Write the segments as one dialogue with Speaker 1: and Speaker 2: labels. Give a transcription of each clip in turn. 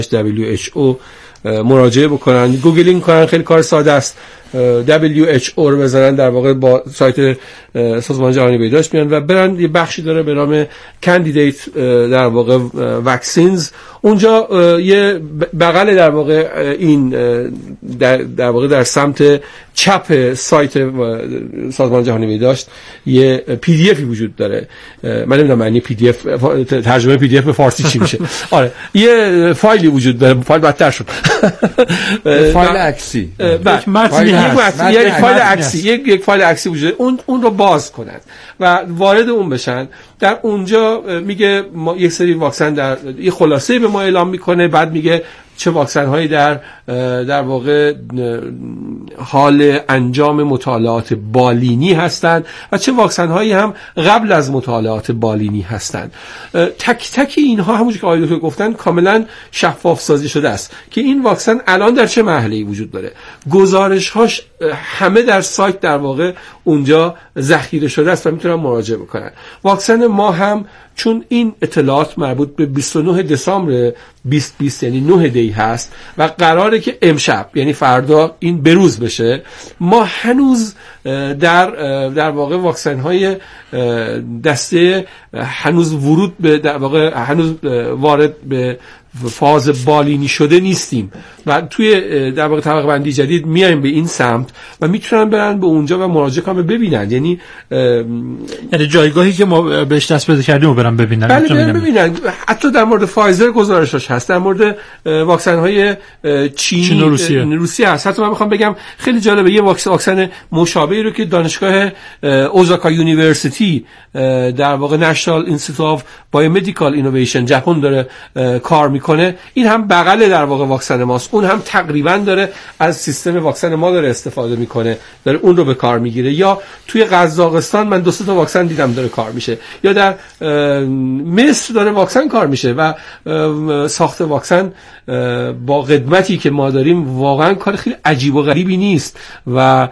Speaker 1: WHO مراجعه بکنن، گوگلینگ کنن، خیلی کار ساده است. WHO رو بزنن، در واقع با سایت سازمان جهانی بهداشت میان و برن یه بخشی داره به نام کاندیدیت در واقع واکسینز. اونجا یه بغل در واقع این در واقع در سمت چپ سایت سازمان جهانی بهداشت یه PDF وجود داره. من نمیدونم معنی PDF ترجمه PDF به فارسی چی میشه. آره یه فایلی وجود داره، فایل بدتر شد.
Speaker 2: فایل عکسی،
Speaker 1: یک فایل عکسی وجود داره. اون رو باز کنن و وارد اون بشن. در اونجا میگه ما یک سری واکسن در یه خلاصه به ما اعلام میکنه، بعد میگه چه واکسن هایی در واقع حال انجام مطالعات بالینی هستند و چه واکسن هایی هم قبل از مطالعات بالینی هستند. تک تک اینها همونجوری که آقای دکتر گفتن کاملا شفاف سازی شده است که این واکسن الان در چه مرحله‌ای وجود داره. گزارش هاش همه در سایت در واقع اونجا ذخیره شده است و میتونن مراجعه بکنن. واکسن ما هم چون این اطلاعات مربوط به 29 دسامبر 2020 یعنی 9 دی هست و قراره که امشب یعنی فردا این بروز بشه، ما هنوز در واقع واکسن های دسته هنوز ورود به در واقع هنوز وارد به فاز بالینی شده نیستیم و توی در واقع طبقه بندی جدید میایم به این سمت و میتونن برن به اونجا و مراجعه کنن ببینن. یعنی
Speaker 3: جایگاهی که ما بهش دست پیدا کردیم رو برن ببینن.
Speaker 1: بله ببینن. حتی در مورد فایزر گزارشش هست، در مورد واکسن های چین و روسیه هست. حتی من میخوام بگم خیلی جالبه، یه واکسن مشابهی رو که دانشگاه اوزاکا یونیورسیتی در واقع نشنال اینستیتوت آف بایومدیکال اینویشن ژاپن داره کار میکنه، این هم بغل در واقع واکسن ماست. اون هم تقریبا داره از سیستم واکسن ما داره استفاده میکنه، داره اون رو به کار میگیره. یا توی قزاقستان من 2 تا واکسن دیدم داره کار میشه، یا در مصر داره واکسن کار میشه و ساخت واکسن با قدمتی که ما داریم واقعا کار خیلی عجیب و غریبی نیست و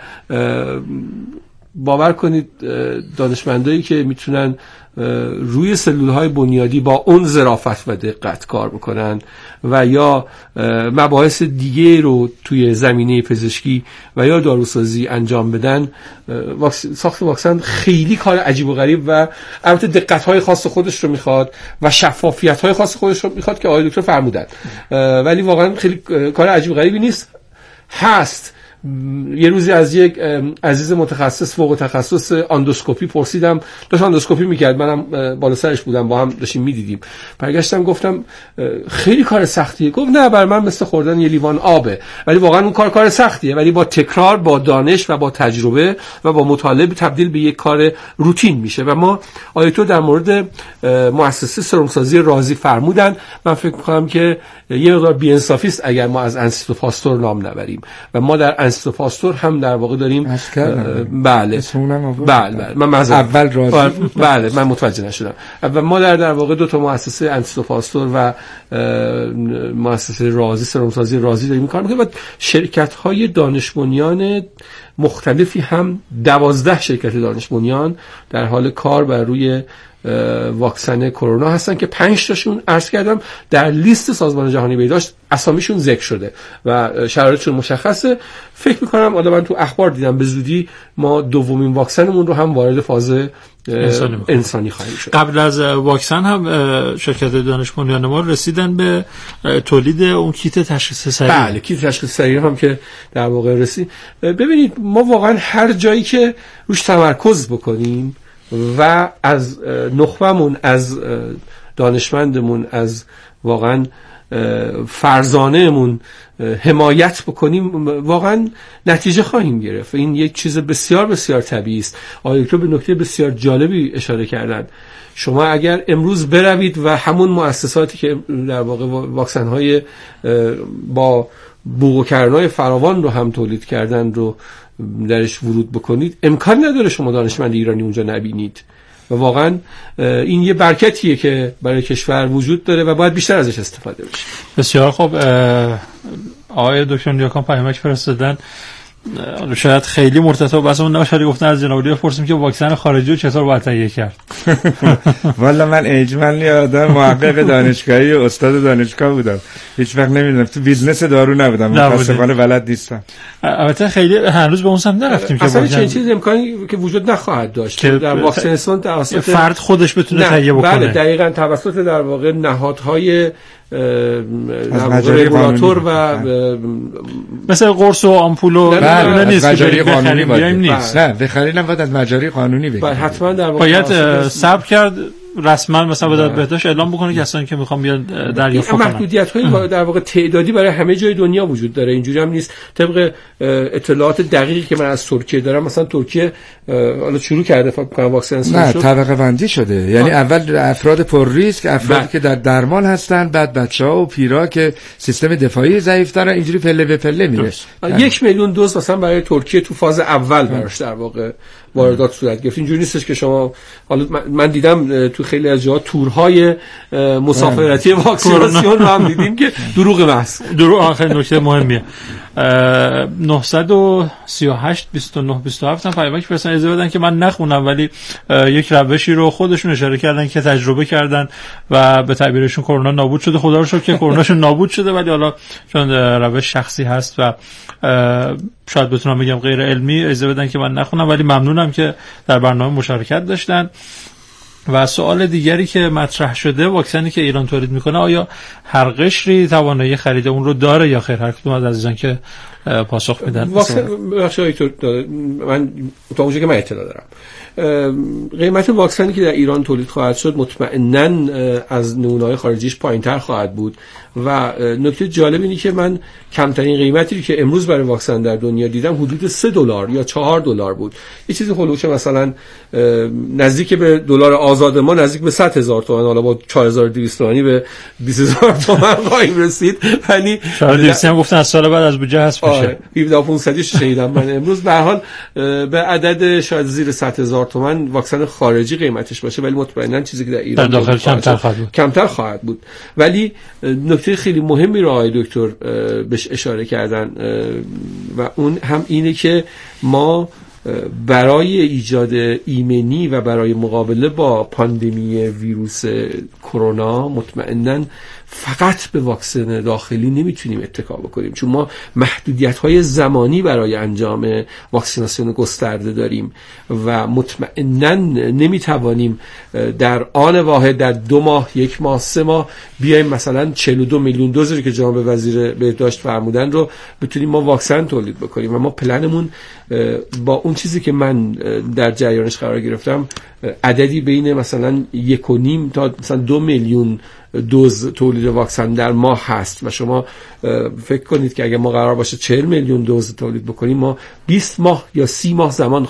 Speaker 1: باور کنید دانشمندایی که میتونن روی سلول‌های بنیادی با اون ظرافت و دقت کار بکنن و یا مباحث دیگه رو توی زمینه پزشکی و یا داروسازی انجام بدن، ساخت واکسن خیلی کار عجیب و غریب و البته دقت‌های خاص خودش رو میخواد و شفافیت‌های خاص خودش رو میخواد که آقای دکتر فرمودن، ولی واقعا خیلی کار عجیب و غریبی نیست. هست یه روزی از یک عزیز متخصص فوق تخصص اندوسکوپی پرسیدم، داشت اندوسکوپی میکرد، منم بالا سرش بودم، با هم داشتیم میدیدیم. برگشتم گفتم خیلی کار سختیه. گفت نه، برای من مثل خوردن یه لیوان آبه، ولی واقعا اون کار سختیه، ولی با تکرار، با دانش و با تجربه و با مطالعه تبدیل به یک کار روتین میشه. و ما آیتو در مورد مؤسسه سرمسازی رازی فرمودن، من فکر می‌کنم که یه مقدار بی‌انصافی است اگر ما از انستیتو پاستور نام نبریم و ما در انستیتو پاستور هم در واقع داریم. بله من
Speaker 2: اول رازی
Speaker 1: بله من متوجه نشدم. و ما در واقع 2 تا مؤسسه انستیتو پاستور و مؤسسه رازی سرمسازی رازی داریم کار می‌کنیم و شرکت‌های دانش بنیان مختلفی هم 12 شرکت دانش بنیان در حال کار بر روی واکسن کرونا هستن که 5 تاشون عرض کردم در لیست سازمان جهانی بهداشت اسامیشون ذکر شده و شرایطشون مشخصه. فکر می‌کنم من تو اخبار دیدم به زودی ما دومین واکسنمون رو هم وارد فاز انسانی خواهیم شد.
Speaker 3: قبل از واکسن هم شرکت دانش بنیان ما رسیدن به تولید اون کیت تشخیص سریع.
Speaker 1: بله، کیت تشخیص سریع هم که در واقع رسید. ببینید ما واقعا هر جایی که روش تمرکز بکنیم و از نخبمون، از دانشمندمون، از واقعا فرزانه‌مون حمایت بکنیم، واقعا نتیجه خواهیم گرفت. این یک چیز بسیار بسیار طبیعی است. آقای دکتر به نکته بسیار جالبی اشاره کردند. شما اگر امروز بروید و همون مؤسساتی که در واقع واکسن‌های با بوق و کرنای فراوان رو هم تولید کردن رو درش ورود بکنید، امکان نداره شما دانشمند ایرانی اونجا نبینید و واقعا این یه برکتیه که برای کشور وجود داره و باید بیشتر ازش استفاده بشه.
Speaker 3: بسیار خوب. آقای دکتر نیاکان پیامک فرستادن شاید خیلی مرتبط بس اون نباشه، گفتن از جناب علی بپرسیم که واکسن خارجی رو چطور باید تهیه کرد.
Speaker 2: والا من اجمالی آدم محقق دانشگاهی و استاد دانشگاه بودم، هیچ وقت نمیدونم تو بیزنس دارو نبودم، متاسفانه بلد نیستم.
Speaker 3: البته خیلی هنوز به اون سمت نرفتیم که
Speaker 1: اصلا چه چیز امکانی که وجود نخواهد داشت که در واکسیناسیون توسط
Speaker 3: فرد خودش بتونه تهیه بکنه.
Speaker 1: بله دقیقاً توسط در واقع نهادهای رگولاتور و
Speaker 3: مثل قرص و آمپول و
Speaker 2: نیست که بخریم نیست. نه بخریم باید از مجاری قانونی بگیریم.
Speaker 1: حتما در واقع
Speaker 3: باید صبر کرد رسما مثلا وزارت بهداشت اعلام بکنه که اصلا که میخوام بیان دریافت کنن.
Speaker 1: محدودیت‌های در واقع تعدادی برای همه جای دنیا وجود داره، اینجوری هم نیست. طبق اطلاعات دقیقی که من از ترکیه دارم، مثلا ترکیه حالا شروع کرده فکر کنم واکسیناسیون
Speaker 2: نه طبقه بندی شده، یعنی اول افراد پر ریسک، افرادی که در درمان هستن، بعد بچه‌ها و پیرا که سیستم دفاعی ضعیف دارن، اینجوری پله به پله میره.
Speaker 1: 1 میلیون دوز مثلا برای ترکیه تو فاز اول براش در واقع واردات صورت گرفت. اینجوری نیستش که شما حالا من دیدم تو خیلی از جاها تورهای مسافرتی واکسیناسیون رو هم دیدیم که دروغ محض.
Speaker 3: دروغ. آخر نکته مهمیه 938 29 27 هم پیامک فرستادن اجازه بدن که من نخونم، ولی یک روشی رو خودشون اشاره کردن که تجربه کردن و به تعبیرشون کرونا نابود شده. خدا رو شکر که کروناشون نابود شده، ولی حالا چون روش شخصی هست و شاید بتونم بگم غیر علمی، اجازه بدن که من نخونم، ولی ممنونم که در برنامه مشارکت داشتن. و سوال دیگری که مطرح شده، واکسنی که ایران تولید میکنه آیا هر قشری توانایی خرید اون رو داره یا خیر؟ هر کدوم از عزیزان که پاسخ میدن.
Speaker 1: واکسن من تا اونجایی که من اطلاع دارم قیمت واکسنی که در ایران تولید خواهد شد مطمئناً از نمونه‌های خارجیش پایین‌تر خواهد بود و نکته جالب اینه که من کمترین قیمتی که امروز برای واکسن در دنیا دیدم حدود $3 یا $4 بود. یه چیزی هولوش مثلا نزدیک به دلار آزاد ما نزدیک به 100,000 تومان، حالا با 4200 تومانی به 20,000 تومان خواهیم رسید. ولی
Speaker 3: 4200 هم گفتن از سال بعد از بودجه حذف میشه.
Speaker 1: 17500 شنیدم من امروز. به هر حال به عدد شاید زیر 100,000 تومان واکسن خارجی قیمتش باشه، ولی مطمئنا چیزی که در ایران
Speaker 3: در داخل
Speaker 1: کمتر خواهد بود. ولی نکته خیلی مهمی رو آقای دکتر بهش اشاره کردن و اون هم اینه که ما برای ایجاد ایمنی و برای مقابله با پاندمی ویروس کرونا مطمئناً فقط به واکسن داخلی نمیتونیم اتکا بکنیم، چون ما محدودیت‌های زمانی برای انجام واکسیناسیون گسترده داریم و مطمئناً نمیتوانیم در آن واحد در 2 ماه، 1 ماه، 3 ماه بیایم مثلا 42 میلیون دوزی که جناب وزیر بهداشت فرمودن رو بتونیم ما واکسن تولید بکنیم. و ما پلنمون با اون چیزی که من در جریانش قرار گرفتم عددی بین مثلا 1.5 تا مثلا 2 میلیون دوز تولید واکسن در ماه هست و شما فکر کنید که اگر ما قرار باشه 40 میلیون دوز تولید بکنیم ما 20 ماه یا 30 ماه زمان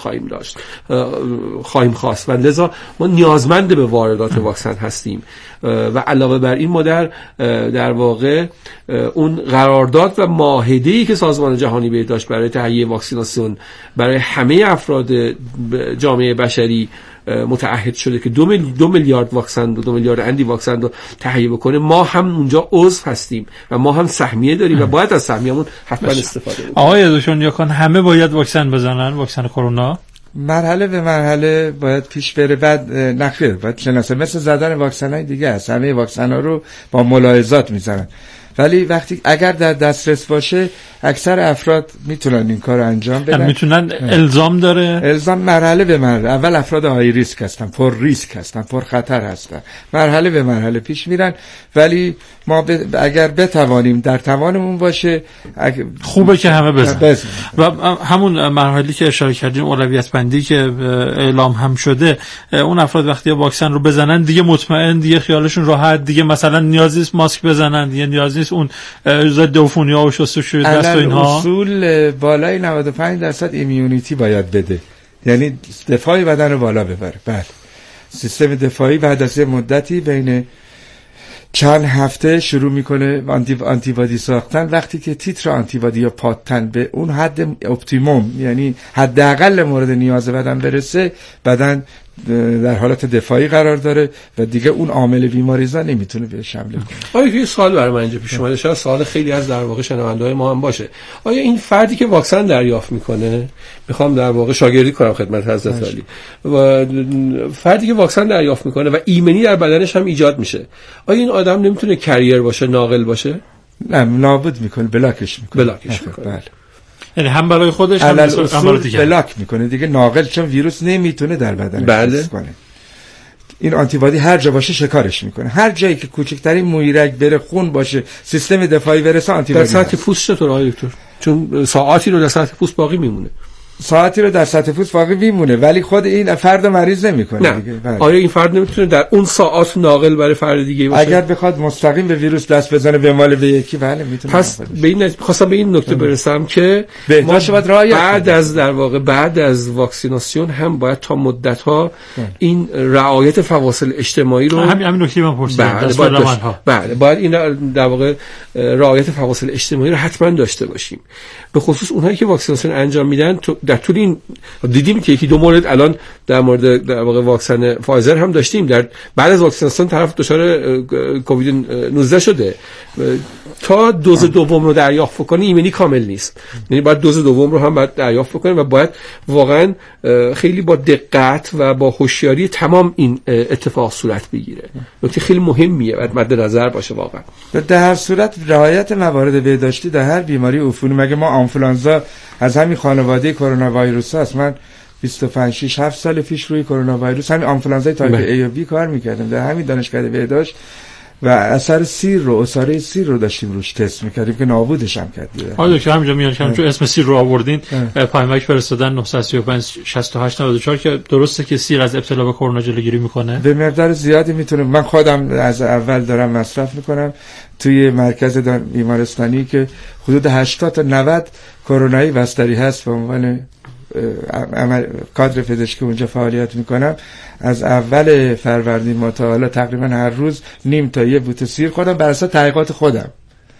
Speaker 1: خواهیم خواست و لذا ما نیازمند به واردات واکسن هستیم. و علاوه بر این ما در واقع اون قرارداد و معاهده‌ای که سازمان جهانی بهداشت برای تهیه واکسیناسیون برای همه افراد جامعه بشری متعهد شده که 2 میلیارد واکسن و 2 میلیارد اندی واکسن رو تهیه بکنه، ما هم اونجا عضو هستیم و ما هم سهمیه داریم و باید از سهمیه‌مون حتما استفاده کنیم.
Speaker 3: آقای دکتر کن همه باید واکسن بزنن، واکسن کرونا
Speaker 2: مرحله به مرحله باید پیش بره. بعد نخیر باید شناسه مثل زدن واکسن‌های دیگه هست، همه واکسن‌ها رو با ملاحظات میزنن، ولی وقتی اگر در دسترس باشه اکثر افراد میتونن این کار انجام بدن.
Speaker 3: میتونن الزام داره؟
Speaker 2: الزام مرحله به مرحله. اول افراد های ریسک هستن، پر ریسک هستن، پر خطر هستن، مرحله به مرحله پیش میرن. ولی ما اگر بتوانیم در توانمون باشه
Speaker 3: خوبه که همه بزنن. و همون مرحله که اشاره کردیم اولویت بندی که اعلام هم شده، اون افراد وقتی واکسن رو بزنن دیگه مطمئن، دیگه خیالشون راحت، دیگه مثلا نیازی نیست ماسک بزنن، دیگه نیازی نیست اون ضد عفونی‌ها و شستشوی دست و اینها.
Speaker 2: اصول بالای 95% ایمیونیتی باید بده، یعنی دفاعی بدن رو بالا ببره. بله سیستم دفاعی بعد از مدتی بین چند هفته شروع میکنه آنتیبادی ساختن. وقتی که تیتر آنتیبادی یا پاتن به اون حد اپتیموم، یعنی حداقل مورد نیاز بدن برسه، بدن در حالت دفاعی قرار داره و دیگه اون عامل بیماریزا نمیتونه بهش حمله کنه.
Speaker 1: آیا یه سوال برای من اینجا پیش اومده، شاید سوال خیلی از در واقع شنونده‌های ما هم باشه. آیا این فردی که واکسن دریافت میکنه، میخوام در واقع شاگردی کنم خدمت حضرت عالی، و فردی که واکسن دریافت میکنه و ایمنی در بدنش هم ایجاد میشه، آیا این آدم نمیتونه کریر باشه، ناقل باشه؟
Speaker 2: نه، نابود میکنه، بلاکش میکنه.
Speaker 1: بله.
Speaker 3: یعنی هم برای خودش هم برای دیگه
Speaker 2: بلاک میکنه دیگه، ناقل، چون ویروس نمیتونه در بدنش حفظ کنه. این آنتیبادی هر جا باشه شکارش میکنه. هر جایی که کوچکترین مویرگ بره، خون باشه، سیستم دفاعی برسه، آنتیبادی
Speaker 1: در سطح پوست چطور آقای دکتر؟ چون ساعاتی رو در سطح پوست باقی میمونه.
Speaker 2: ساعتی رو در سطح پوست باقی میمونه ولی خود این فرد مریض نمیکنه دیگه.
Speaker 1: آیا این فرد نمیتونه در اون ساعات ناقل برای فرد دیگه باشه؟
Speaker 2: اگر بخواد مستقیم به ویروس دست بزنه به مال به یکی، بله میتونه.
Speaker 1: پس به این خواستم به این نکته برسم که
Speaker 2: ما
Speaker 1: بعد از در واقع بعد از واکسیناسیون هم باید تا مدت ها این رعایت فواصل اجتماعی رو،
Speaker 3: همین نکته من پرسیدم،
Speaker 1: بله باید این در واقع رعایت فواصل اجتماعی رو حتما داشته باشیم. به خصوص اونهایی که واکسیناسیون انجام میدن. در طول این دیدیم که یکی دو مورد الان در مورد در واقع واکسن فایزر هم داشتیم، در بعد از واکسیناسیون طرف دچار کووید 19 شده. تا دوز دوم رو دریافت کنه ایمنی کامل نیست، یعنی باید دوز دوم رو هم باید دریافت کنه و باید واقعا خیلی با دقت و با هوشیاری تمام این اتفاق صورت بگیره. نکته خیلی مهمیه باید مد نظر باشه واقعا.
Speaker 2: در هر صورت رعایت موارد بهداشتی در هر بیماری عفونی، مگه ما آنفولانزا از همین خانواده کرونا ویروس هست. من 25-6-7 سال پیش روی کرونا ویروس همین آنفولانزای تایپ A و B کار میکردم در همین دانشکده بهداشت و اثر سیر رو، اساره سیر رو داشتیم روش تست میکردیم که نابودش هم کرد.
Speaker 3: حالا دکتر همینجا میان که چون اسم سیر رو آوردین، پیامک فرستادن 935 68 94 که درسته که سیر از ابتلا به کرونا جلوگیری میکنه؟
Speaker 2: به مقدار زیادی میتونه. من خودم از اول دارم مصرف میکنم توی مرکز بیمارستانی که حدود 80 تا 90 کرونایی بستری هست به عنوان کادر پزشکی اونجا فعالیت میکنم. از اول فروردین ما تا حالا تقریبا هر روز نیم تا یه بوته سیر خودم بر اساس تحقیقات خودم،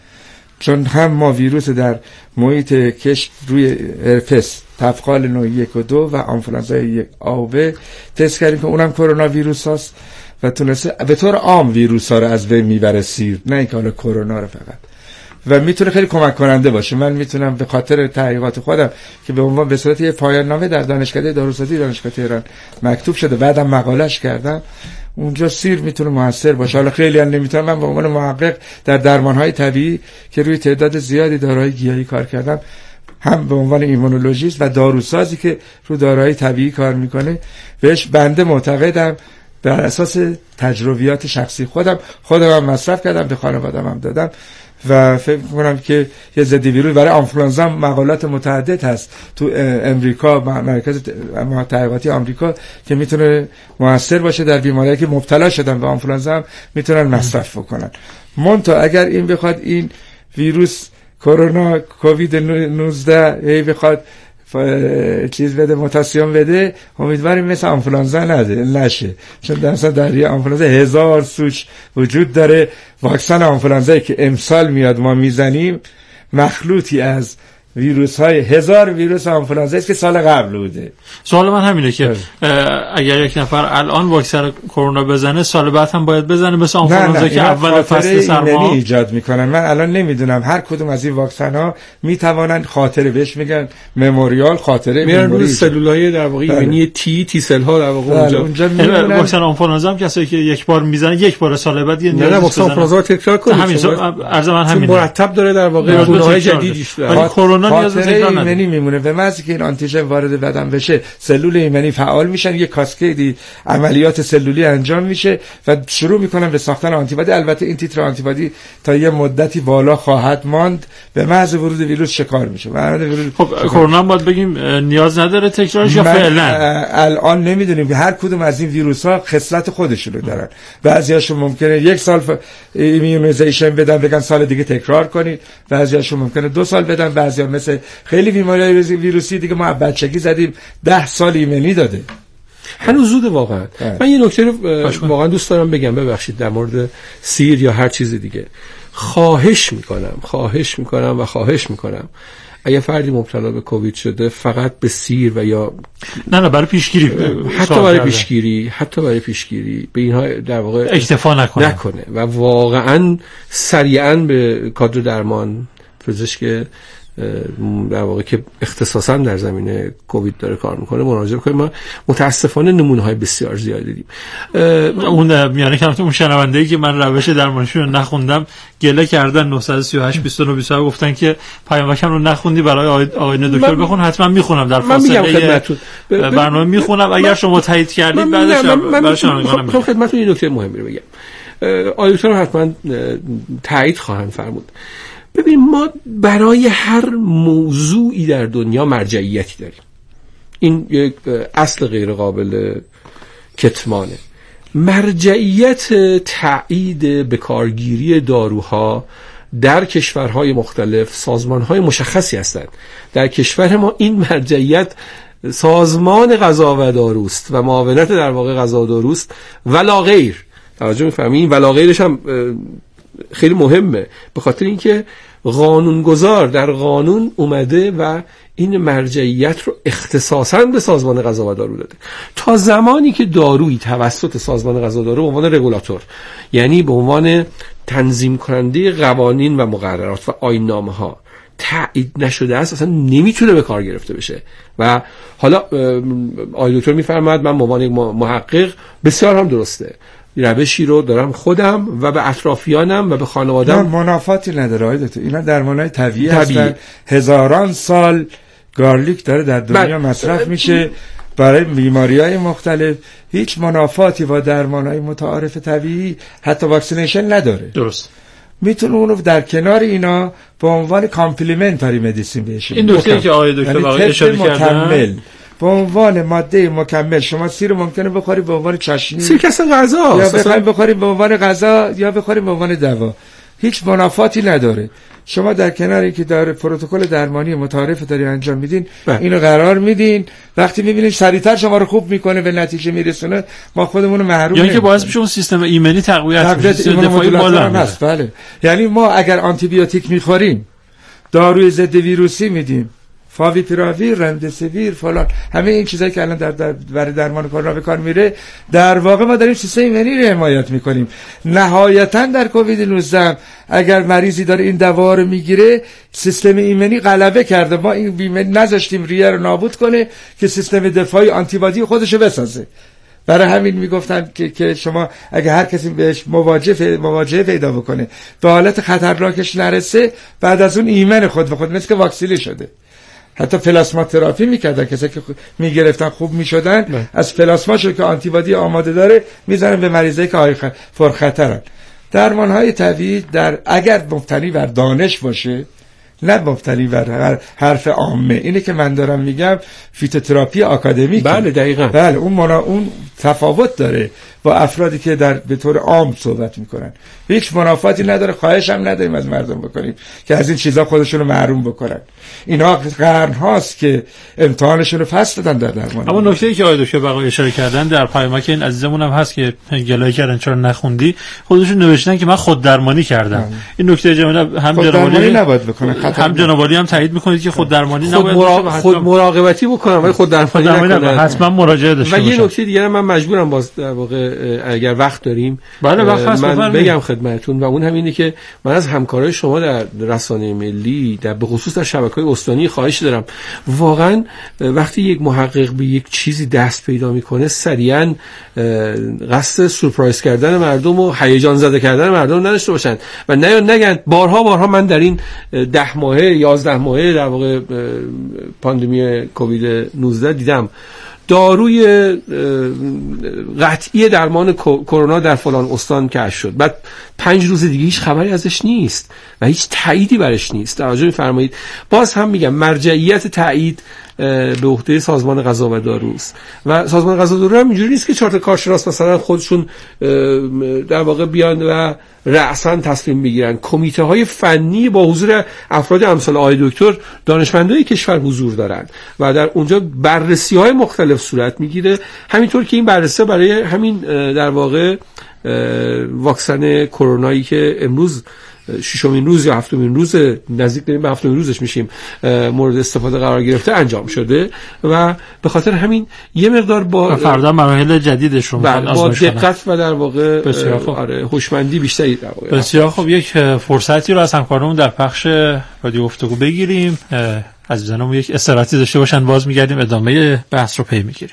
Speaker 2: چون هم ما ویروس در محیط کشت روی هرپس، تفقال نوع 1 و 2 و آنفولانزای 1 A و B تست کردیم که اونم کرونا ویروس هست و تونسته به طور عام ویروس ها رو از بین میبره سیر، نه اینکه حالا کرونا رو فقط، و میتونه خیلی کمک کننده باشه. من میتونم به خاطر تحقیقات خودم که به عنوان به صورت یه پایان نامه در دانشکده داروسازی دانشگاه تهران مکتوب شده، بعدم مقالهش کردم، اونجا سیر میتونه موثر باشه. حالا خیلی هم نمیتونم، من به عنوان محقق در درمانهای طبیعی که روی تعداد زیادی داروهای گیاهی کار کردم، هم به عنوان ایمونولوژیست و داروسازی که رو داروهای طبیعی کار میکنه، بهش بنده معتقدم بر اساس تجربیات شخصی خودم هم مصرف کردم، به خانواده‌ام هم دادم و فکر می‌کنم که یه ضد ویروس برای آنفولانزا مقالات متعدد هست تو امریکا، مرکز تحقیقاتی آمریکا که میتونه موثر باشه در بیماریایی که مبتلا شدن به آنفولانزا هم میتونن مصرف بکنن. منتها اگر این بخواد این ویروس کرونا کووید 19 هی بخواد چیز بده، موتاسیون بده، امیدواریم مثل آنفولانزا نشه، چون در یه آنفولانزا 1000 سوچ وجود داره. واکسن آنفولانزایی که امسال میاد ما میزنیم مخلوطی از ویروس های 1000 ویروس آنفولانزا است که سال قبل بوده.
Speaker 3: سوال من همینه که اگر یک نفر الان واکسن کرونا بزنه، سال بعد هم باید بزنه مثل آنفولانزا که اول فصل سرما
Speaker 2: ایجاد میکنن. من الان نمیدونم هر کدوم از این واکسن ها میتوانن خاطره، بهش میگن مموریال، خاطره
Speaker 1: میرن روی سلولای در واقع ایمنی تی سل ها در واقع
Speaker 3: اونجا واکسن آنفولانزا هم کسایی که یک بار میزنه یک بار سال بعد یه
Speaker 1: نه واکسن آنفولانزا تکرار کنه.
Speaker 3: همین عرض من همین
Speaker 1: مرتب داره در واقع گونه‌های جدیدیش داره.
Speaker 3: کرونا نیاز به تکرار نداره.
Speaker 2: ایمنی میمونه. به محض که این آنتیژن وارد بدن بشه، سلول ایمنی فعال میشن، یه کاسکیدی عملیات سلولی انجام میشه و شروع میکنن به ساختن آنتیبادی. البته این تیتر آنتیبادی تا یه مدتی بالا خواهد ماند، به محض ورود ویروس شکار میشه.
Speaker 3: خب کرونا باید بگیم نیاز نداره تکرارش یا فعلا
Speaker 2: الان نمیدونیم. هر کدوم از این ویروس ها خصلت خودشونو دارن. بعضیاشون ممکنه 1 سال ایمیونیزیشن بدن بگن سال دیگه تکرار کنید، بعضیاشون ممکنه 2 سال بدن، بعضیا مثل خیلی بیماری‌های ویروسی دیگه ما بچگی زدیم 10 سال ایمنی داده.
Speaker 1: هنوز زوده واقعا. من یه نکته رو واقعا دوست دارم بگم، ببخشید، در مورد سیر یا هر چیز دیگه. خواهش میکنم اگه فردی مبتلا به کووید شده فقط به سیر و یا
Speaker 3: نه برای پیشگیری،
Speaker 1: حتی برای پیشگیری به اینها در واقع
Speaker 3: اکتفا نکنه
Speaker 1: و واقعا سریعا به کادر درمان پزشک در واقع که اختصاصا در زمینه کووید داره کار میکنه مراجعه کنیم. ما متاسفانه نمونه‌های بسیار زیادی داریم.
Speaker 3: اون یعنی که اون شنونده‌ای که من روش درمانشون رو نخوندم گله کردن 938 29 27 گفتن که پیامکم رو نخوندی برای آقای دکتر بخون. حتما میخونم در فاصله برنامه میخونم اگر شما تایید کردید بعدش برای شنوندگانم
Speaker 1: میگم. خدمتتون این نکته مهمی رو بگم. آقای دکتر حتما تایید خواهند فرمود. ببین ما برای هر موضوعی در دنیا مرجعیتی داریم. این یک اصل غیر قابل کتمانه. مرجعیت تایید بکارگیری داروها در کشورهای مختلف سازمانهای مشخصی هستند. در کشور ما این مرجعیت سازمان غذا و داروست و معاونت در واقع غذا و داروست ولا غیر. توجه می‌فرمایید؟ ولا غیرش هم خیلی مهمه، به خاطر اینکه قانونگذار در قانون اومده و این مرجعیت رو اختصاصاً به سازمان غذا و دارو داده. تا زمانی که دارویی توسط سازمان غذا و دارو به عنوان رگولاتور، یعنی به عنوان تنظیم کننده قوانین و مقررات و آیین‌نامه‌ها تایید نشده است، اصلا نمیتونه به کار گرفته بشه. و حالا آقای دکتر میفرماد من به عنوان یک محقق بسیار هم درسته، روشی رو دارم خودم و به اطرافیانم و به خانواده‌ام.
Speaker 2: منافاتی نداره آقای دکتر. اینا درمانای طبیعی هستن. هزاران سال گارلیک داره در دنیا مصرف میشه برای بیماری‌های مختلف. هیچ منافاتی با درمانای متعارف طبیعی حتی واکسینیشن نداره.
Speaker 3: درست.
Speaker 2: میتونه اونو در کنار اینا به عنوان کامپلیمنتاری مدیسین بشه.
Speaker 3: این نکته که آقای دکتر واقعا اشاره کردن
Speaker 2: به عنوان ماده مکمل. شما سیر ممکنه بخوری به عنوان چاشنی،
Speaker 1: سیر کسا غذا،
Speaker 2: یا بخوری به عنوان غذا یا بخوری به عنوان دوا. هیچ منافاتی نداره. شما در کنار اینکه داره پروتکل درمانی متعارف داری انجام میدین، اینو قرار میدین، وقتی میبینید سریعتر شما رو خوب میکنه به نتیجه میرسونه، ما خودمون رو محروم
Speaker 3: یعنی که باعث میشه اون سیستم ایمنی تقویت بشه، دفاعی بالا
Speaker 2: هست. بله. یعنی ما اگر آنتی بیوتیک میخوریم، داروی ضد ویروسی میدیم، فاویپیراویر، رمدسیویر، فلان، همه این چیزایی که الان برای درمان کرونا به کار میره، در واقع ما داریم سیستم ایمنی رو حمایت میکنیم. نهایتا در کووید 19 اگر مریضی داره این دوا رو میگیره، سیستم ایمنی غلبه کرده. ما این بیمه نذاشتیم ریه رو نابود کنه که سیستم دفاعی آنتیبادی خودشو بسازه. برای همین میگفتن که شما اگه هر کسی بهش مواجهه پیدا بکنه، به حالت خطرناکش نرسه، بعد از اون ایمن خود به خود مثل که واکسینی شده. حتی پلاسما تراپی میکردن، کسایی که میگرفتن خوب میشدن، از پلاسماشو که آنتیبادی آماده داره میزنن به مریضایی که پرخطرن. درمانهای طبیعی اگر مبتنی بر دانش باشه، نه مبتنی بر حرف عامه، اینه که من دارم میگم فیتوتراپی آکادمیک.
Speaker 1: بله دقیقاً.
Speaker 2: بله اون تفاوت داره با افرادی که به طور عام صحبت میکنن. هیچ منافاتی نداره. خواهش هم نداریم از مردم بکنیم که از این چیزا خودشونو محروم بکنن. اینا قرن هاست که امتحانشون رو فصل دادن در درمان.
Speaker 3: اما نکته‌ای که آقای دکتر بقا اشاره کردن در پیامک این عزیزمون هم هست که گلایه کردن چرا نخوندی، خودشون نوشتن که من خود درمانی کردم. این نکته جناب هم
Speaker 2: جنابالی نباید بکنه،
Speaker 3: هم جنابالی هم تایید میکنید که خود درمانی نباید
Speaker 1: خود مراقبتی بکنم ولی خود درمانی نکنم.
Speaker 3: حتما مراجعه داشته باشم.
Speaker 1: و یه نکته دیگه من مجبورم باز در واقع اگر وقت داریم
Speaker 3: بله وقت هست
Speaker 1: من بگم خدمتتون، و اون همینه که من از همکارای شما در رسانه ملی به خصوص در شبکه‌های استانی خواهش دارم. واقعا وقتی یک محقق به یک چیزی دست پیدا میکنه، سریعا قصد سورپرایز کردن مردم و هیجان زده کردن مردم نداشته باشن و نگن بارها من در این 10 ماهه 11 ماهه در واقع پاندمی کووید 19 دیدم داروی قطعی درمان کرونا در فلان استان کشف شد، بعد 5 روز دیگه هیچ خبری ازش نیست و هیچ تاییدی برش نیست. توجه می‌فرمایید. باز هم میگم مرجعیت تایید به عهده سازمان غذا و داروست و سازمان غذا و دارو هم اینجوری نیست که 4 تا کارشناس مثلا خودشون در واقع بیان و رأساً تصمیم بگیرن. کمیته های فنی با حضور افراد امثال آقای دکتر، دانشمندای کشور حضور دارن و در اونجا بررسی های مختلف صورت میگیره. همینطور که این بررسی برای همین در واقع واکسن کرونایی که امروز ششمین روز یا هفتمین روز، نزدیک داریم به هفتمین روزش میشیم، مورد استفاده قرار گرفته انجام شده و به خاطر همین یه مقدار با
Speaker 3: فردا مراحل جدیدش رو
Speaker 1: با دقت و در واقع هوشمندی بیشتری در واقع.
Speaker 3: بسیار خب، یک فرصتی رو از همکارمون در پخش رادیو گفتگو بگیریم. عزیزانم یک استراحتی داشته باشن، باز میگردیم ادامه بحث رو پی میگیریم.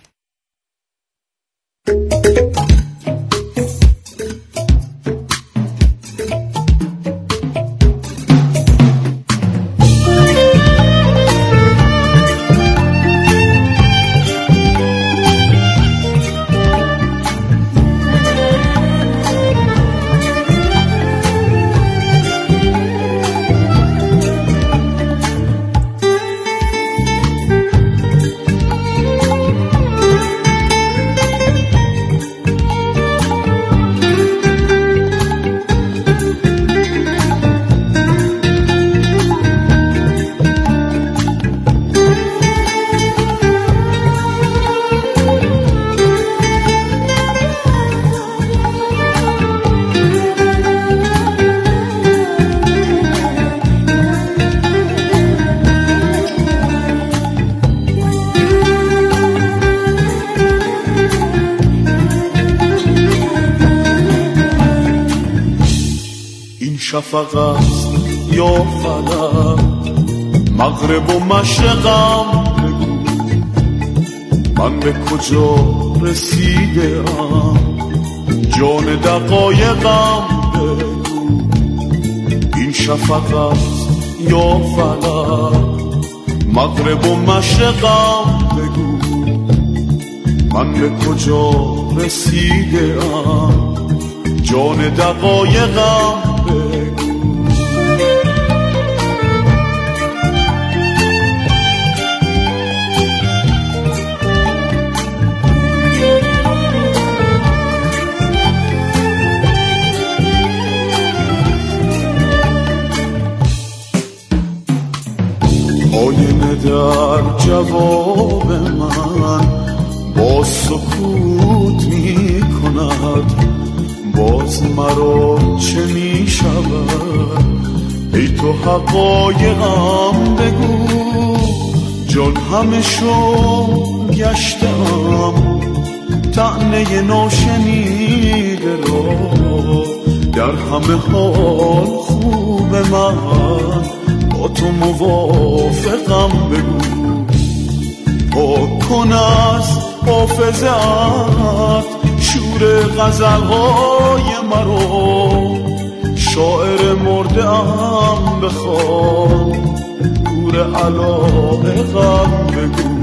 Speaker 4: شفق است یا فلک، مغرب و مشرقم بگو، من به کجا رسیدم، جان دقایقم بگو. این شفق است یا فلک، مغرب و مشرقم بگو، من به کجا رسیدم، جان دقایقم آینه در جواب من با سکوت می کند، باز مرا چه می شود، ای تو حقایقم بگو. جان همه شو گشتم، طعنه ناشنیده را، در همه حال خوب من با تو موافقم بگو. پاک کن از حافظت شور غزلهای مرا، شاعر مرده ام بخوان، گور علایقم بگو.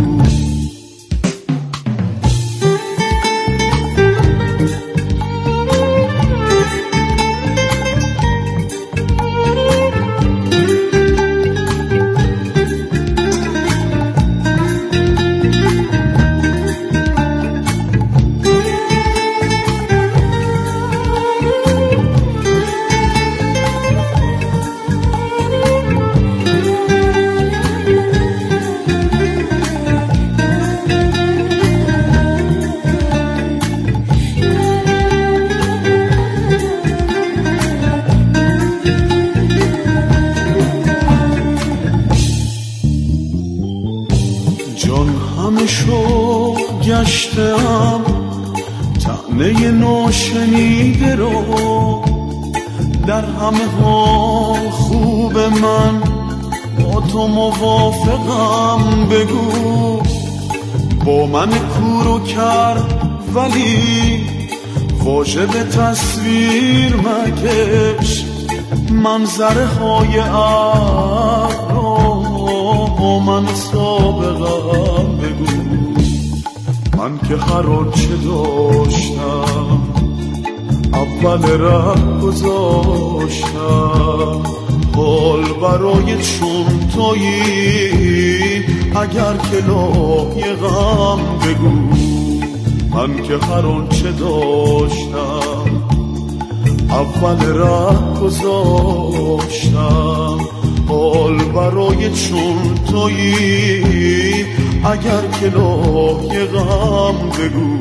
Speaker 4: گشتم طعنه ناشنیده رو، در همه حال خوب من با تو موافقم بگو. با من کورو کرد ولی واژه به تصویر مکش، منظره های عقل با من سابقم بگو. من که هر آنچه داشتم اول ره گذاشتم، حال برای چون تویی اگر که لایقم بگو. من که هر آنچه داشتم اول ره گذاشتم، حال برای چون تویی اگر که لایقم بگو.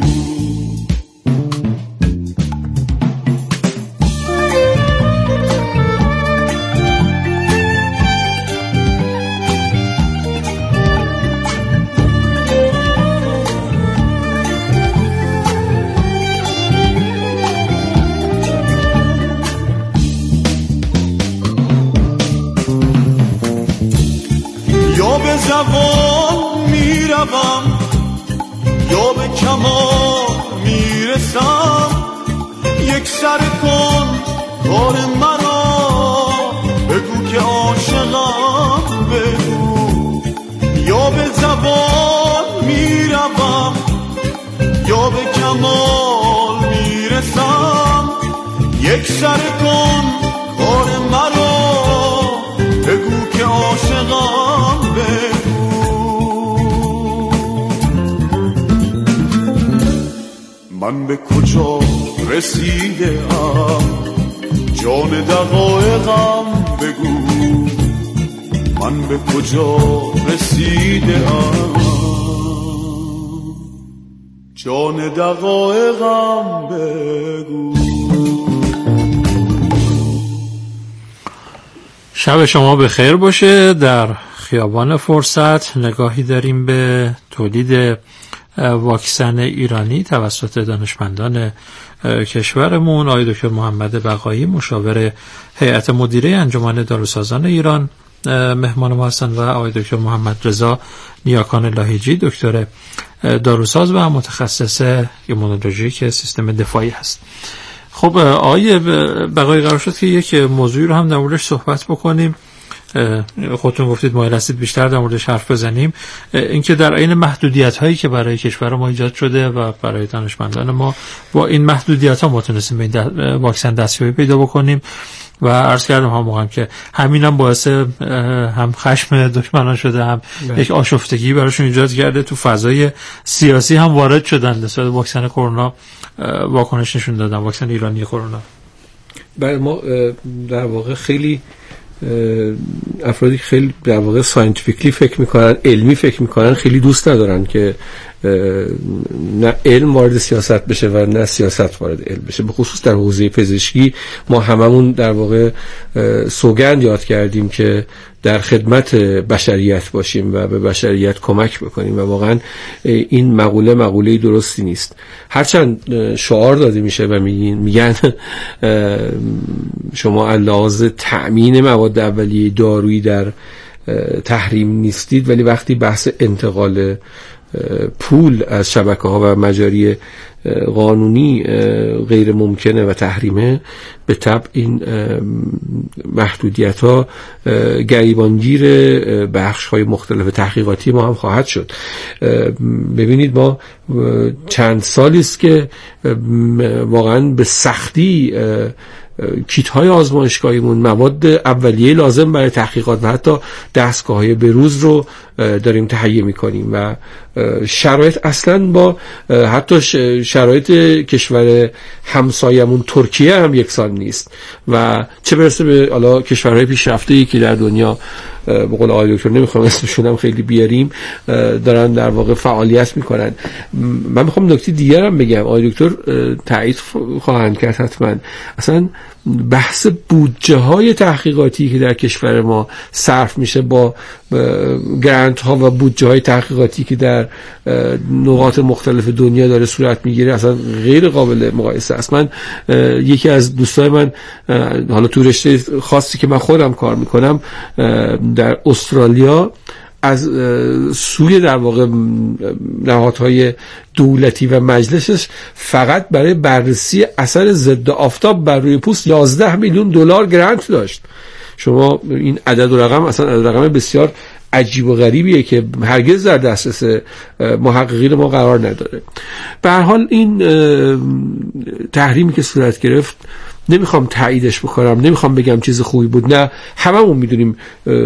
Speaker 4: کمال میرسم یک سر کن کار مرا بگو که عاشقم بگو یا به زبان میروم یا به کمال میرسم یک سر کن کار مرا بگو که عاشقم بگو من به کجا رسیده ام جان دقایقم بگو من به کجا رسیده ام جان دقایقم بگو.
Speaker 3: شب شما بخیر باشه. در خیابان فرصت نگاهی داریم به تولید واکسن ایرانی توسط دانشمندان کشورمون. آقای دکتر محمد بقایی مشاور هیئت مدیره انجمن داروسازان ایران مهمان ما هستند و آقای دکتر محمد رضا نیاکان لاهیجی دکتر داروساز و متخصص ایمونولوژی که سیستم دفاعی هست. خب آقای بقایی قرار شد که یک موضوعی رو هم در موردش صحبت بکنیم. خودتون گفتید مایل هستید بیشتر در موردش حرف بزنیم. اینکه در عین محدودیت هایی که برای کشور ما ایجاد شده و برای دانشمندان ما با این محدودیت ها ما تونستیم به این واکسن دستیابی پیدا بکنیم و عرض کردم هم موقعم که همین هم باعث هم خشم دشمنان شده هم یک آشفتگی براشون ایجاد کرده. تو فضای سیاسی هم وارد شدن نسبت به واکسن کرونا واکنش نشون دادن، واکسن ایرانی کرونا.
Speaker 1: برای ما در واقع خیلی افرادی که خیلی در واقع ساینتیفیکلی فکر میکنن، علمی فکر میکنن، خیلی دوست ندارن که نه علم وارد سیاست بشه و نه سیاست وارد علم بشه. به خصوص در حوزه پزشکی ما هممون در واقع سوگند یاد کردیم که در خدمت بشریت باشیم و به بشریت کمک بکنیم و واقعا این مقوله درستی نیست. هرچند شعار داده میشه و میگن شما علاوه تأمین مواد اولیه دارویی در تحریم نیستید، ولی وقتی بحث انتقال پول از شبکه‌ها و مجاری قانونی غیر ممکنه و تحریمه، به طبع این محدودیت‌ها گریبانگیر بخش‌های مختلف تحقیقاتی ما هم خواهد شد. ببینید ما چند سالی است که واقعاً به سختی کیت‌های آزمایشگاهیمون مواد اولیه لازم برای تحقیقات و حتی دستگاه‌های بروز رو داریم تهیه می‌کنیم و شرایط اصلاً با حتی شرایط کشور همسایمون ترکیه هم یکسان نیست و چه برسه به حالا کشورهای پیشرفته‌ای که در دنیا به قول آقای دکتر نمیخوام اسمشون هم خیلی بیاریم دارن در واقع فعالیت میکنن. من میخوام نکته دیگر هم بگم، آقای دکتر تایید خواهند کرد حتما، اصلا بحث بودجه های تحقیقاتی که در کشور ما صرف میشه با گرانت ها و بودجه های تحقیقاتی که در نقاط مختلف دنیا داره صورت میگیره اصلا غیر قابل مقایسه است. من یکی از دوستای من حالا تو رشته خاصی که من خودم کار میکنم در استرالیا از سوی در واقع نهادهای دولتی و مجلسش فقط برای بررسی اثر ضد آفتاب بر روی پوست 11 میلیون دلار گرانت داشت. شما این عدد و رقم اصلا عدد رقم بسیار عجیب و غریبیه که هرگز در دسترس محققین ما قرار نداره. به هر حال این تحریمی که صورت گرفت نمیخوام تاییدش بکنم، نمیخوام بگم چیز خوبی بود، نه، هممون میدونیم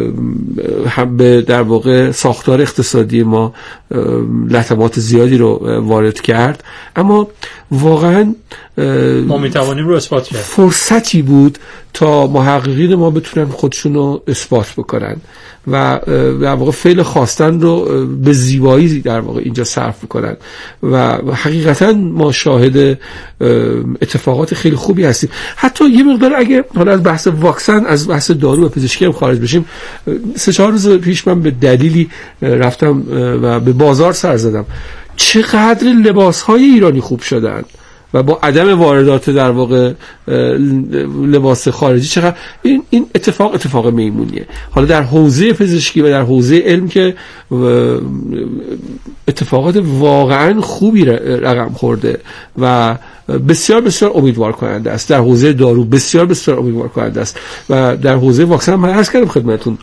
Speaker 1: به در واقع ساختار اقتصادی ما لطمات زیادی رو وارد کرد، اما واقعا
Speaker 3: ما میتوانیم رو اثبات کرد.
Speaker 1: فرصتی بود تا محققین ما بتونن خودشون رو اثبات بکنن و در واقع فعل خواستن رو به زیبایی در واقع اینجا صرف بکنن و حقیقتا ما شاهد اتفاقات خیلی خوبی هستیم. حتی یه مقدار اگه حالا از بحث واکسن از بحث دارو و پزشکی هم خارج بشیم، 3-4 روز پیش من به دلیلی رفتم و به بازار سر زدم، چقدر لباس‌های ایرانی خوب شدن. و با عدم واردات در واقع لباس خارجی چقدر این اتفاق میمونیه. حالا در حوزه پزشکی و در حوزه علم که اتفاقات واقعا خوبی رقم خورده و بسیار بسیار امیدوار کننده است. در حوزه دارو بسیار بسیار امیدوار کننده است و در حوزه واکسن من عرض کردم خدمتتون